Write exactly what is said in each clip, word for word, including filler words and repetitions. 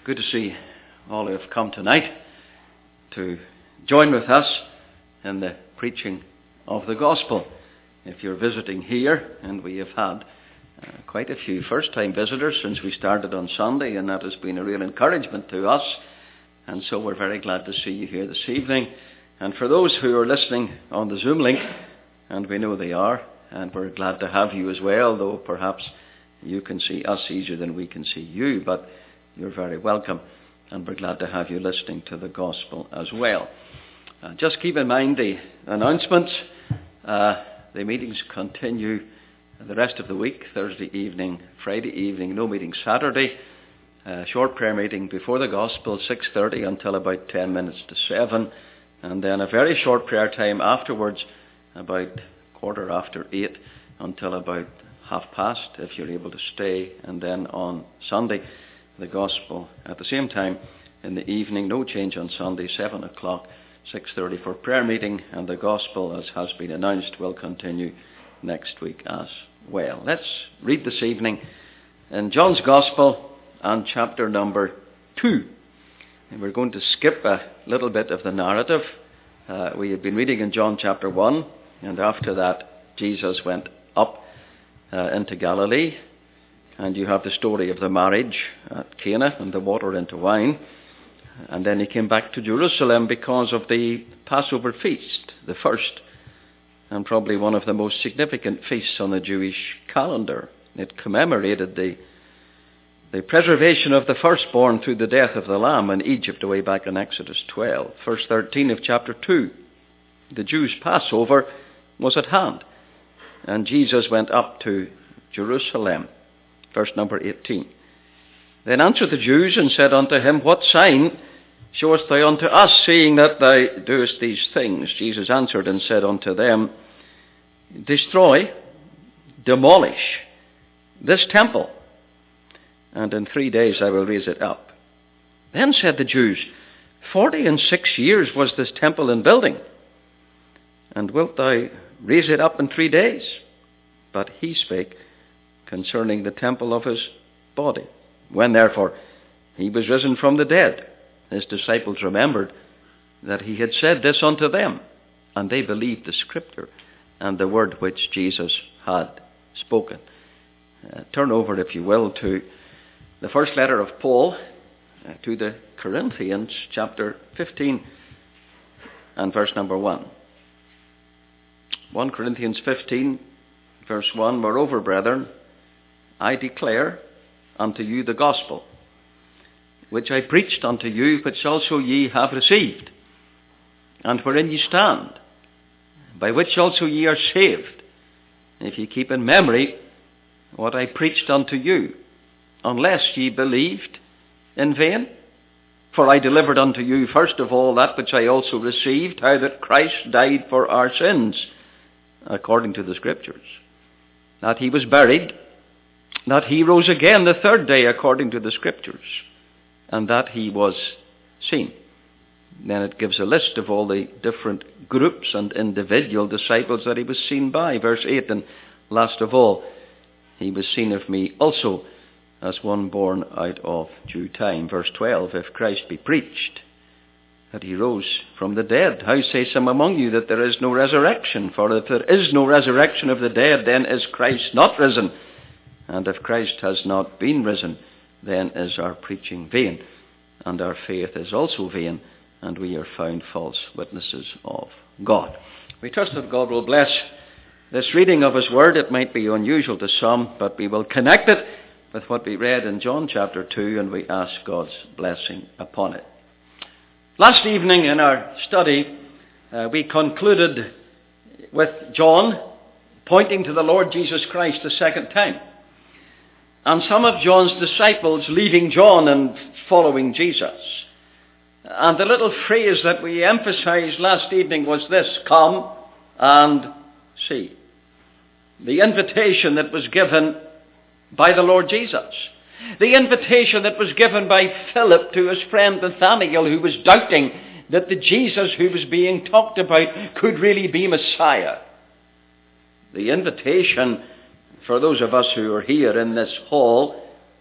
Good to see all who have come tonight to join with us in the preaching of the gospel. If you're visiting here, and we have had uh, quite a few first-time visitors since we started on Sunday, and that has been a real encouragement to us, and so we're very glad to see you here this evening. And for those who are listening on the Zoom link, and we know they are, and we're glad to have you as well, though perhaps you can see us easier than we can see you, but you're very welcome, and we're glad to have you listening to the gospel as well. Uh, just keep in mind the announcements. Uh, the meetings continue the rest of the week, Thursday evening, Friday evening, no meeting Saturday. Uh, short prayer meeting before the gospel, six thirty until about ten minutes to seven. And then a very short prayer time afterwards, about quarter after eight until about half past, if you're able to stay. And then on Sunday, the gospel at the same time in the evening, no change on Sunday, seven o'clock, six thirty for prayer meeting, and the gospel, as has been announced, will continue next week as well. Let's read this evening in John's Gospel and chapter number two. And we're going to skip a little bit of the narrative. Uh, we had been reading in John chapter one, and after that Jesus went up uh, into Galilee. And you have the story of the marriage at Cana and the water into wine. And then he came back to Jerusalem because of the Passover feast, the first and probably one of the most significant feasts on the Jewish calendar. It commemorated the, the preservation of the firstborn through the death of the lamb in Egypt way back in Exodus twelve. Verse thirteen of chapter two. The Jews' Passover was at hand, and Jesus went up to Jerusalem. Verse number eighteen. Then answered the Jews and said unto him, What sign showest thou unto us, seeing that thou doest these things? Jesus answered and said unto them, Destroy, demolish this temple, and in three days I will raise it up. Then said the Jews, Forty and six years was this temple in building, and wilt thou raise it up in three days? But he spake concerning the temple of his body. When therefore he was risen from the dead, his disciples remembered that he had said this unto them, and they believed the scripture and the word which Jesus had spoken. Uh, turn over, if you will, to the first letter of Paul uh, to the Corinthians, chapter fifteen and verse number one. First Corinthians fifteen, verse one, Moreover, brethren, I declare unto you the gospel, which I preached unto you, which also ye have received, and wherein ye stand, by which also ye are saved, if ye keep in memory what I preached unto you, unless ye believed in vain. For I delivered unto you first of all that which I also received, how that Christ died for our sins, according to the Scriptures, that he was buried, that he rose again the third day according to the Scriptures, and that he was seen. Then it gives a list of all the different groups and individual disciples that he was seen by. Verse eight, and last of all, he was seen of me also as one born out of due time. Verse twelve, if Christ be preached that he rose from the dead, how say some among you that there is no resurrection? For if there is no resurrection of the dead, then is Christ not risen. And if Christ has not been risen, then is our preaching vain, and our faith is also vain, and we are found false witnesses of God. We trust that God will bless this reading of his word. It might be unusual to some, but we will connect it with what we read in John chapter two, and we ask God's blessing upon it. Last evening in our study, uh, we concluded with John pointing to the Lord Jesus Christ the second time, and some of John's disciples leaving John and following Jesus. And the little phrase that we emphasized last evening was this, come and see. The invitation that was given by the Lord Jesus. The invitation that was given by Philip to his friend Nathanael, who was doubting that the Jesus who was being talked about could really be Messiah. The invitation for those of us who are here in this hall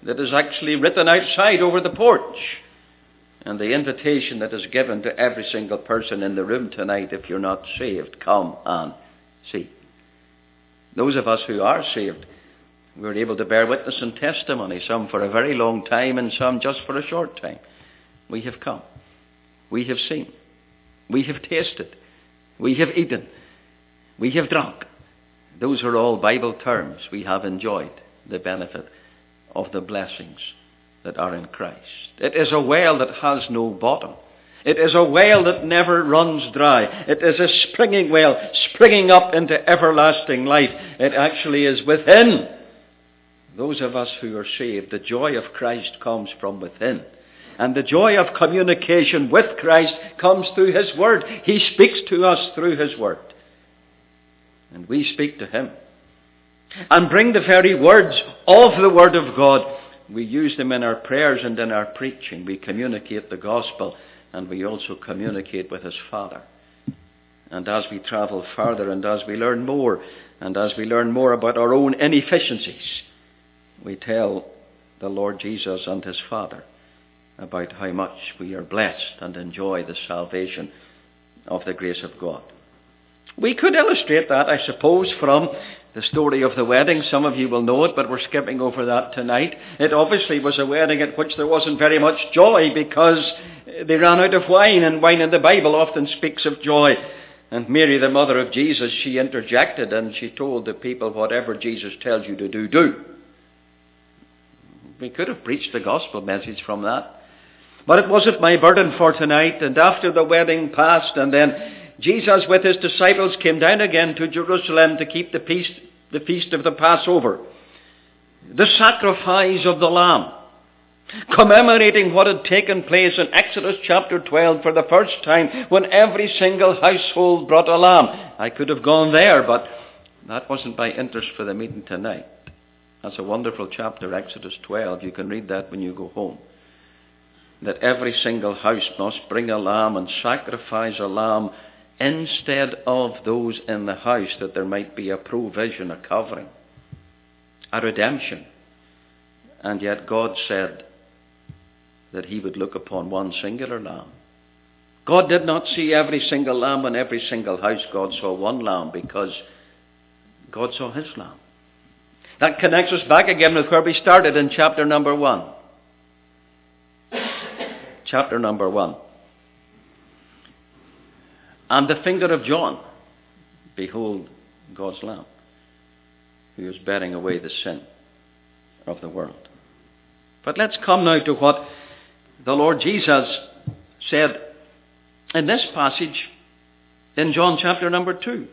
that is actually written outside over the porch. And the invitation that is given to every single person in the room tonight, if you're not saved, come and see. Those of us who are saved, we're able to bear witness and testimony, some for a very long time and some just for a short time. We have come. We have seen. We have tasted. We have eaten. We have drunk. Those are all Bible terms. We have enjoyed the benefit of the blessings that are in Christ. It is a well that has no bottom. It is a well that never runs dry. It is a springing well, springing up into everlasting life. It actually is within those of us who are saved. The joy of Christ comes from within. And the joy of communication with Christ comes through his word. He speaks to us through his word. And we speak to him. And bring the very words of the word of God. We use them in our prayers and in our preaching. We communicate the gospel, and we also communicate with his Father. And as we travel further, and as we learn more, and as we learn more about our own inefficiencies, we tell the Lord Jesus and his Father about how much we are blessed and enjoy the salvation of the grace of God. We could illustrate that, I suppose, from the story of the wedding. Some of you will know it, but we're skipping over that tonight. It obviously was a wedding at which there wasn't very much joy because they ran out of wine, and wine in the Bible often speaks of joy. And Mary, the mother of Jesus, she interjected and she told the people, whatever Jesus tells you to do, do. We could have preached the gospel message from that. But it wasn't my burden for tonight. And after the wedding passed, and then Jesus with his disciples came down again to Jerusalem to keep the feast, the feast of the Passover. The sacrifice of the Lamb, commemorating what had taken place in Exodus chapter twelve for the first time, when every single household brought a lamb. I could have gone there, but that wasn't my interest for the meeting tonight. That's a wonderful chapter, Exodus twelve. You can read that when you go home. That every single house must bring a lamb and sacrifice a lamb instead of those in the house, that there might be a provision, a covering, a redemption. And yet God said that he would look upon one singular lamb. God did not see every single lamb in every single house. God saw one lamb because God saw his lamb. That connects us back again with where we started in chapter number one. Chapter number one. And the finger of John, behold God's Lamb, who is bearing away the sin of the world. But let's come now to what the Lord Jesus said in this passage in John chapter number two.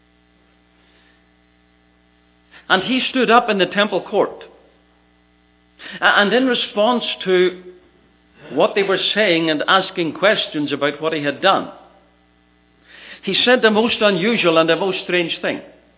And he stood up in the temple court, and in response to what they were saying and asking questions about what he had done, he said the most unusual and the most strange thing.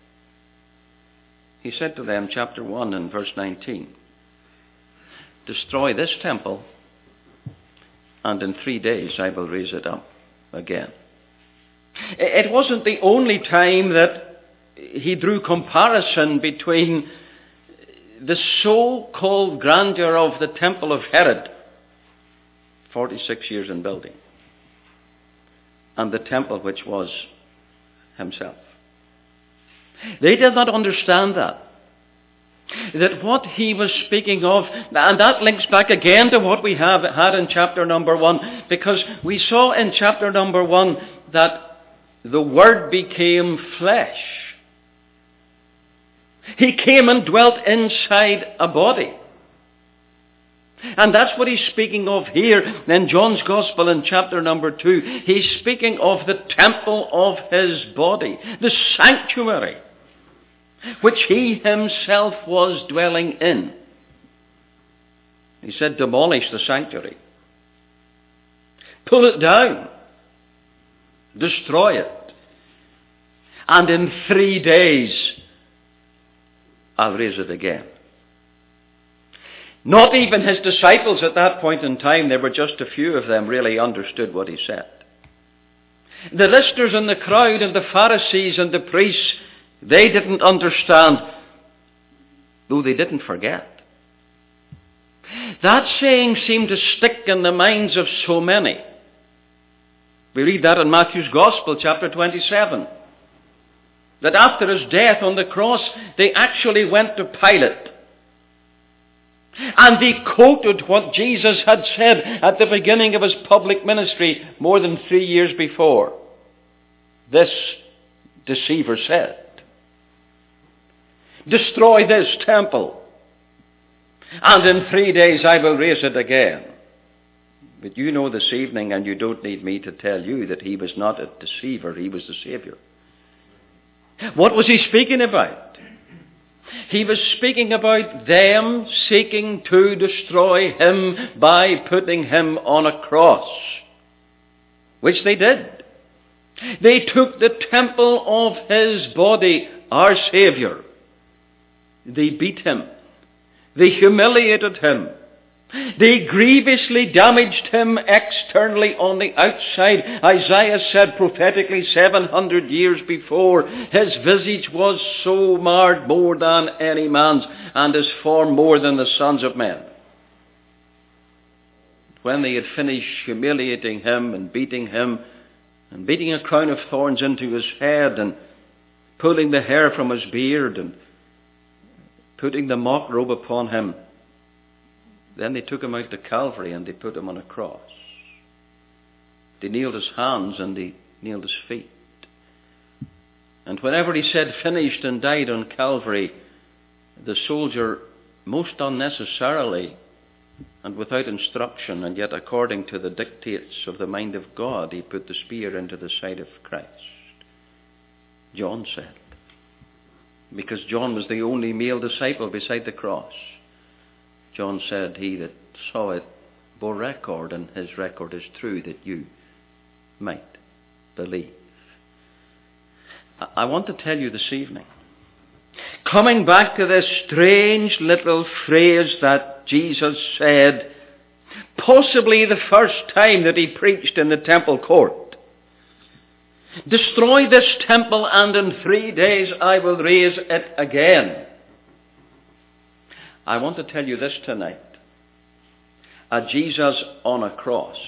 He said to them, chapter one and verse nineteen, destroy this temple, and in three days I will raise it up again. It wasn't the only time that he drew comparison between the so-called grandeur of the temple of Herod, forty-six years in building, and the temple which was himself. They did not understand that. That what he was speaking of, and that links back again to what we have had in chapter number one, because we saw in chapter number one that the Word became flesh. He came and dwelt inside a body. And that's what he's speaking of here in John's Gospel in chapter number two. He's speaking of the temple of his body, the sanctuary, which he himself was dwelling in. He said, demolish the sanctuary. Pull it down. Destroy it. And in three days, I'll raise it again. Not even his disciples at that point in time, there were just a few of them, really understood what he said. The listeners in the crowd and the Pharisees and the priests, they didn't understand, though they didn't forget. That saying seemed to stick in the minds of so many. We read that in Matthew's Gospel, chapter twenty-seven. That after his death on the cross, they actually went to Pilate. And they quoted what Jesus had said at the beginning of his public ministry more than three years before. This deceiver said, "Destroy this temple, and in three days I will raise it again." But you know this evening, and you don't need me to tell you, that he was not a deceiver, he was the Savior. What was he speaking about? He was speaking about them seeking to destroy him by putting him on a cross, which they did. They took the temple of his body, our Savior. They beat him. They humiliated him. They grievously damaged him externally on the outside. Isaiah said prophetically seven hundred years before, his visage was so marred more than any man's, and his form more than the sons of men. When they had finished humiliating him and beating him, and beating a crown of thorns into his head, and pulling the hair from his beard, and putting the mock robe upon him, then they took him out to Calvary and they put him on a cross. They nailed his hands and they nailed his feet. And whenever he said finished and died on Calvary, the soldier most unnecessarily and without instruction, and yet according to the dictates of the mind of God, he put the spear into the side of Christ. John said, because John was the only male disciple beside the cross. John said, he that saw it bore record, and his record is true, that you might believe. I want to tell you this evening, coming back to this strange little phrase that Jesus said, possibly the first time that he preached in the temple court, "Destroy this temple, and in three days I will raise it again." I want to tell you this tonight. A Jesus on a cross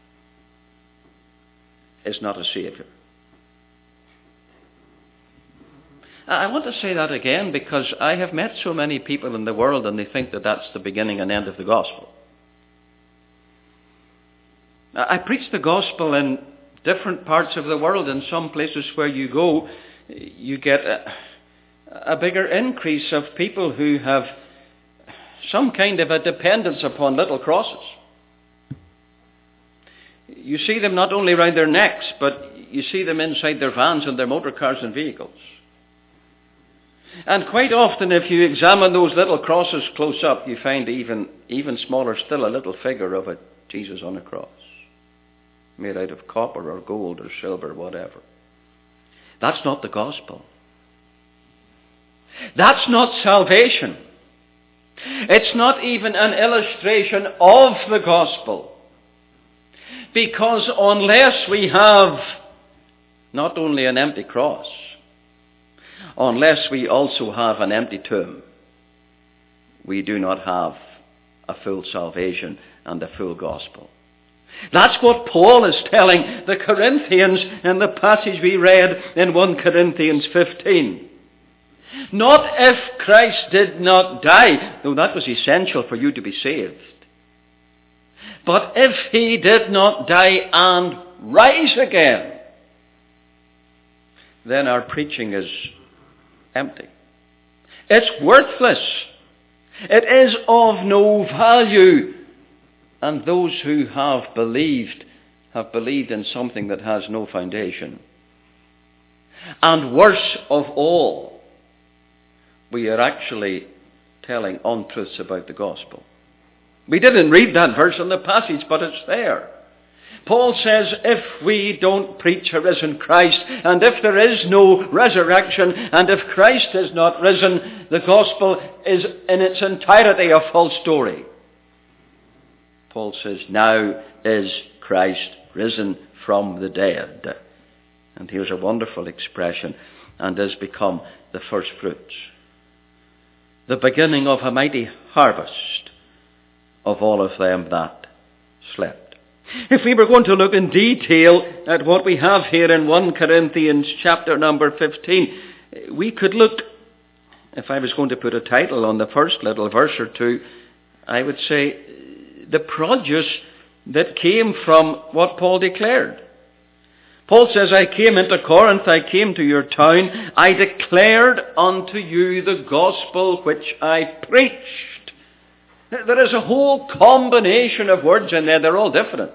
is not a Savior. I want to say that again because I have met so many people in the world and they think that that's the beginning and end of the gospel. I preach the gospel in different parts of the world. In some places where you go, you get a, a bigger increase of people who have some kind of a dependence upon little crosses. You see them not only around their necks, but you see them inside their vans and their motor cars and vehicles. And quite often, if you examine those little crosses close up, you find even, even smaller still a little figure of a Jesus on a cross, made out of copper or gold or silver, whatever. That's not the gospel. That's not salvation. It's not even an illustration of the gospel. Because unless we have not only an empty cross, unless we also have an empty tomb, we do not have a full salvation and a full gospel. That's what Paul is telling the Corinthians in the passage we read in First Corinthians fifteen. Not if Christ did not die, though that was essential for you to be saved, but if he did not die and rise again, then our preaching is empty. It's worthless. It is of no value. And those who have believed have believed in something that has no foundation. And worse of all, we are actually telling untruths about the gospel. We didn't read that verse in the passage, but it's there. Paul says, if we don't preach a risen Christ, and if there is no resurrection, and if Christ is not risen, the gospel is in its entirety a false story. Paul says, now is Christ risen from the dead. And here's a wonderful expression, and has become the first fruits, the beginning of a mighty harvest of all of them that slept. If we were going to look in detail at what we have here in First Corinthians chapter number fifteen, we could look, if I was going to put a title on the first little verse or two, I would say the produce that came from what Paul declared. Paul says, I came into Corinth, I came to your town, I declared unto you the gospel which I preached. There is a whole combination of words in there, they're all different.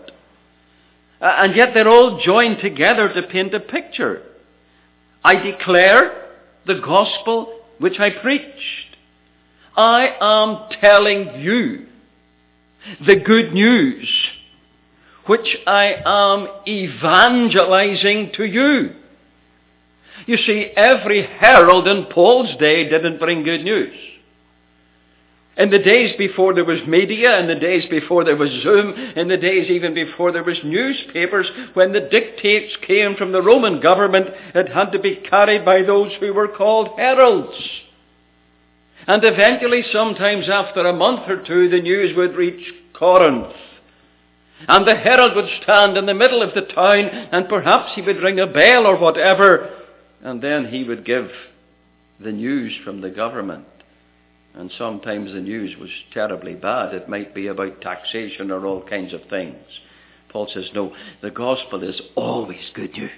And yet they're all joined together to paint a picture. I declare the gospel which I preached. I am telling you the good news which I am evangelizing to you. You see, every herald in Paul's day didn't bring good news. In the days before there was media, in the days before there was Zoom, in the days even before there was newspapers, when the dictates came from the Roman government, it had to be carried by those who were called heralds. And eventually, sometimes after a month or two, the news would reach Corinth. And the herald would stand in the middle of the town, and perhaps he would ring a bell or whatever, and then he would give the news from the government. And sometimes the news was terribly bad. It might be about taxation or all kinds of things. Paul says, no, the gospel is always good news.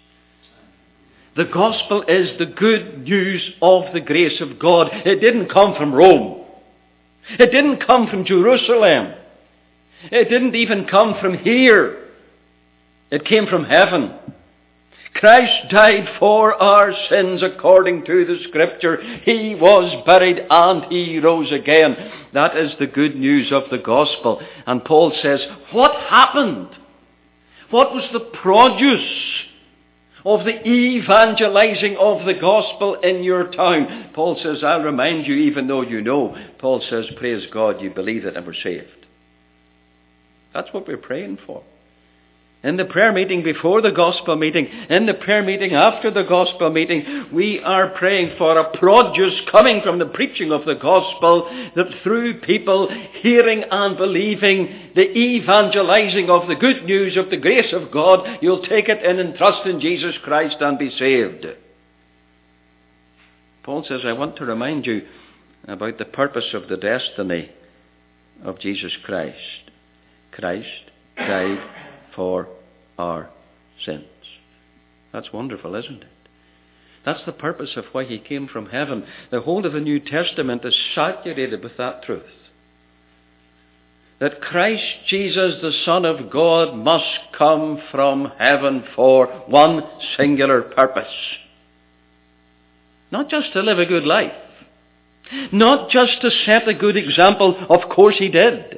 The gospel is the good news of the grace of God. It didn't come from Rome. It didn't come from Jerusalem. It didn't even come from here. It came from heaven. Christ died for our sins according to the Scripture. He was buried and he rose again. That is the good news of the gospel. And Paul says, what happened? What was the produce of the evangelizing of the gospel in your town? Paul says, I'll remind you even though you know. Paul says, praise God, you believe it and were saved. That's what we're praying for. In the prayer meeting before the gospel meeting, in the prayer meeting after the gospel meeting, we are praying for a produce coming from the preaching of the gospel, that through people hearing and believing the evangelizing of the good news of the grace of God, you'll take it in and trust in Jesus Christ and be saved. Paul says, I want to remind you about the purpose of the destiny of Jesus Christ. Christ died for our sins. That's wonderful, isn't it? That's the purpose of why he came from heaven. The whole of the New Testament is saturated with that truth. That Christ Jesus, the Son of God, must come from heaven for one singular purpose. Not just to live a good life. Not just to set a good example. Of course he did.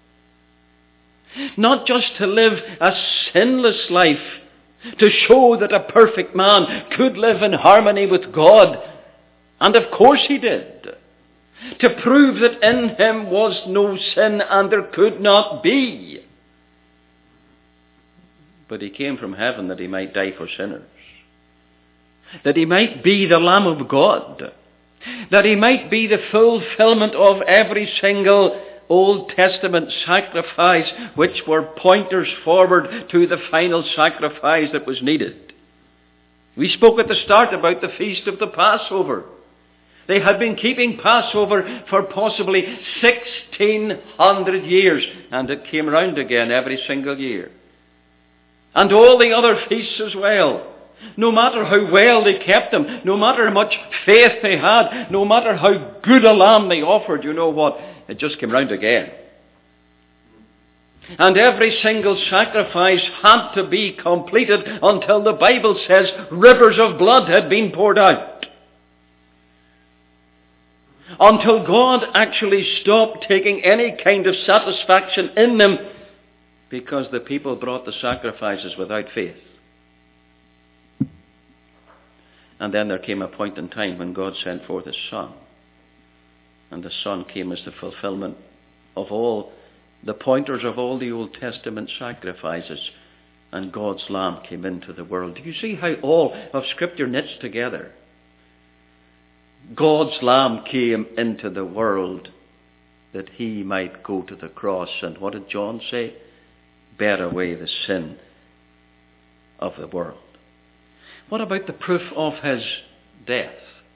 Not just to live a sinless life, to show that a perfect man could live in harmony with God. And of course he did. To prove that in him was no sin and there could not be. But he came from heaven that he might die for sinners. That he might be the Lamb of God. That he might be the fulfillment of every single Old Testament sacrifice, which were pointers forward to the final sacrifice that was needed. We spoke at the start about the feast of the Passover. They had been keeping Passover for possibly sixteen hundred years, and it came round again every single year. And all the other feasts as well. No matter how well they kept them, no matter how much faith they had, no matter how good a lamb they offered, you know what? It just came round again. And every single sacrifice had to be completed until the Bible says rivers of blood had been poured out. Until God actually stopped taking any kind of satisfaction in them, because the people brought the sacrifices without faith. And then there came a point in time when God sent forth his Son. And the Son came as the fulfillment of all the pointers of all the Old Testament sacrifices. And God's Lamb came into the world. Do you see how all of Scripture knits together? God's Lamb came into the world that he might go to the cross. And what did John say? Bear away the sin of the world. What about the proof of his death?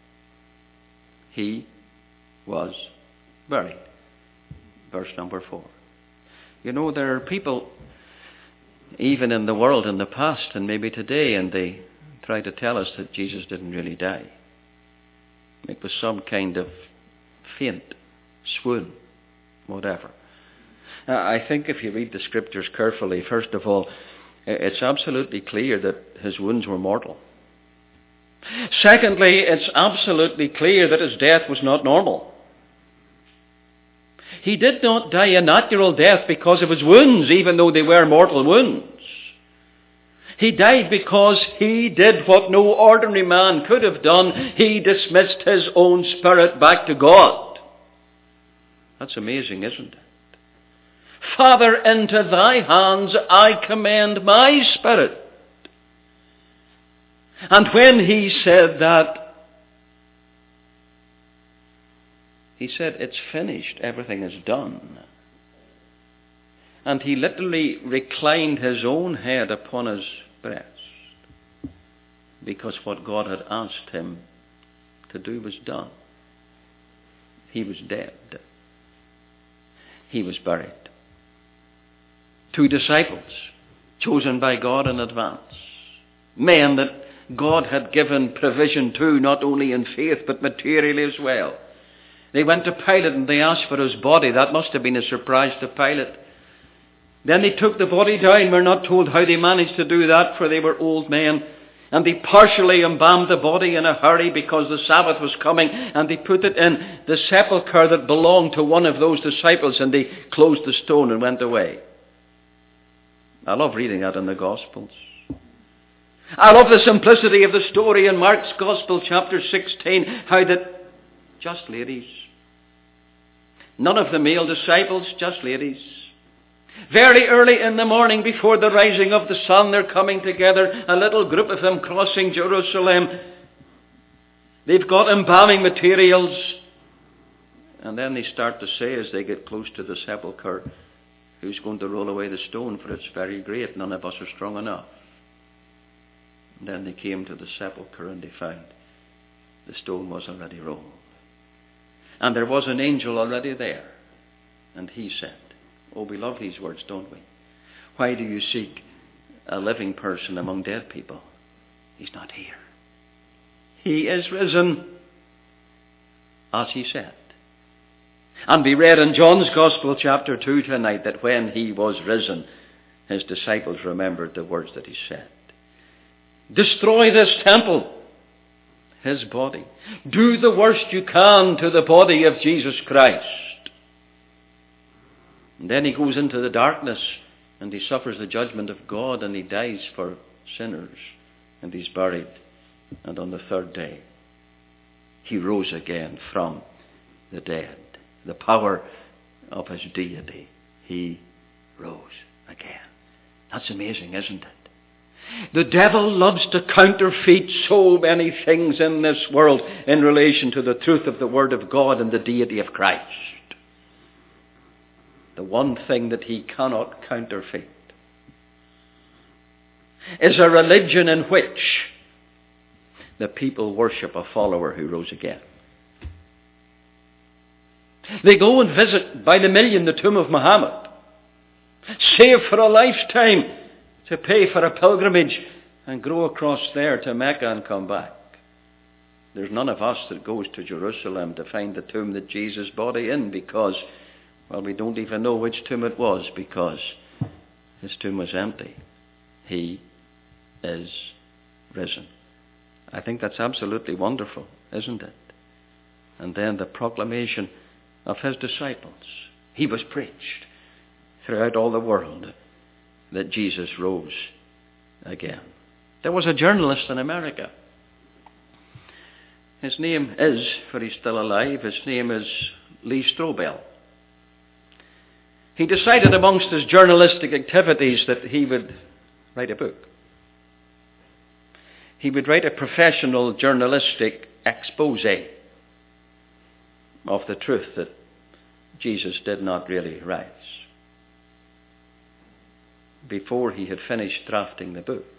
He was buried. Verse number four. You know, there are people, even in the world in the past and maybe today, and they try to tell us that Jesus didn't really die. It was some kind of faint, swoon, whatever. Uh, I think if you read the scriptures carefully, first of all, it's absolutely clear that his wounds were mortal. Secondly, it's absolutely clear that his death was not normal. He did not die a natural death because of his wounds, even though they were mortal wounds. He died because he did what no ordinary man could have done. He dismissed his own spirit back to God. That's amazing, isn't it? Father, into thy hands I commend my spirit. And when he said that, he said, it's finished, everything is done. And he literally reclined his own head upon his breast, because what God had asked him to do was done. He was dead. He was buried. Two disciples, chosen by God in advance. Men that God had given provision to, not only in faith, but materially as well. They went to Pilate and they asked for his body. That must have been a surprise to Pilate. Then they took the body down. We're not told how they managed to do that, for they were old men. And they partially embalmed the body in a hurry because the Sabbath was coming. And they put it in the sepulchre that belonged to one of those disciples. And they closed the stone and went away. I love reading that in the Gospels. I love the simplicity of the story in Mark's Gospel, chapter sixteen, how that just ladies, none of the male disciples, just ladies, very early in the morning before the rising of the sun, they're coming together, a little group of them crossing Jerusalem. They've got embalming materials, and then they start to say as they get close to the sepulchre, who's going to roll away the stone, for it's very great, none of us are strong enough. And then they came to the sepulchre and they found the stone was already rolled. And there was an angel already there. And he said, oh, we love these words, don't we? Why do you seek a living person among dead people? He's not here. He is risen, as he said. And we read in John's Gospel, chapter two tonight, that when he was risen, his disciples remembered the words that he said. Destroy this temple, his body. Do the worst you can to the body of Jesus Christ. And then he goes into the darkness and he suffers the judgment of God and he dies for sinners and he's buried. And on the third day, he rose again from the dead. The power of his deity, he rose again. That's amazing, isn't it? The devil loves to counterfeit so many things in this world in relation to the truth of the Word of God and the deity of Christ. The one thing that he cannot counterfeit is a religion in which the people worship a follower who rose again. They go and visit by the million the tomb of Muhammad, save for a lifetime to pay for a pilgrimage and go across there to Mecca and come back. There's none of us that goes to Jerusalem to find the tomb that Jesus' body in because, well, we don't even know which tomb it was because his tomb was empty. He is risen. I think that's absolutely wonderful, isn't it? And then the proclamation of his disciples. He was preached throughout all the world that Jesus rose again. There was a journalist in America. His name is, for he's still alive, his name is Lee Strobel. He decided amongst his journalistic activities that he would write a book. He would write a professional journalistic expose of the truth that Jesus did not really rise. Before he had finished drafting the book,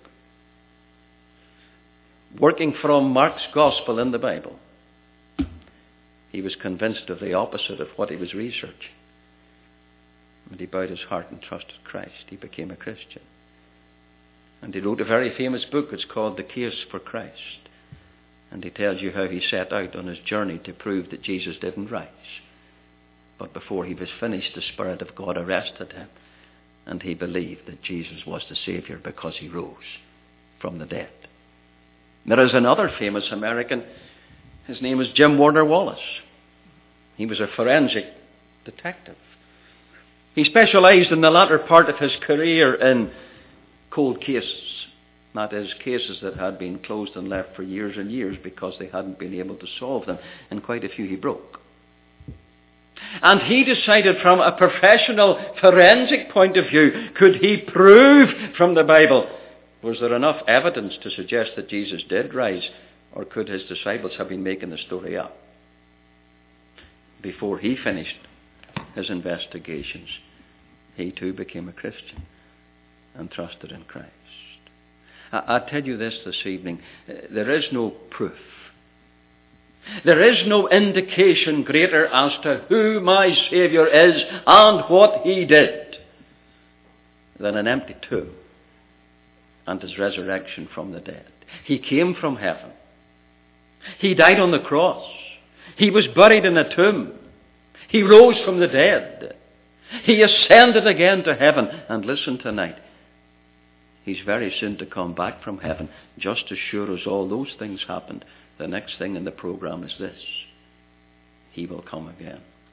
working from Mark's gospel in the Bible, he was convinced of the opposite of what he was researching. And he bowed his heart and trusted Christ. He became a Christian. And he wrote a very famous book. It's called The Case for Christ. And he tells you how he set out on his journey to prove that Jesus didn't rise. But before he was finished, the Spirit of God arrested him. And he believed that Jesus was the Savior because he rose from the dead. There is another famous American. His name is Jim Warner Wallace. He was a forensic detective. He specialized in the latter part of his career in cold cases. That is, cases that had been closed and left for years and years because they hadn't been able to solve them. And quite a few he broke. And he decided from a professional forensic point of view, could he prove from the Bible, was there enough evidence to suggest that Jesus did rise, or could his disciples have been making the story up? Before he finished his investigations, he too became a Christian and trusted in Christ. I, I tell you this this evening, there is no proof. There is no indication greater as to who my Saviour is and what he did than an empty tomb and his resurrection from the dead. He came from heaven. He died on the cross. He was buried in a tomb. He rose from the dead. He ascended again to heaven. And listen tonight, he's very soon to come back from heaven. Just as sure as all those things happened, the next thing in the program is this: he will come again.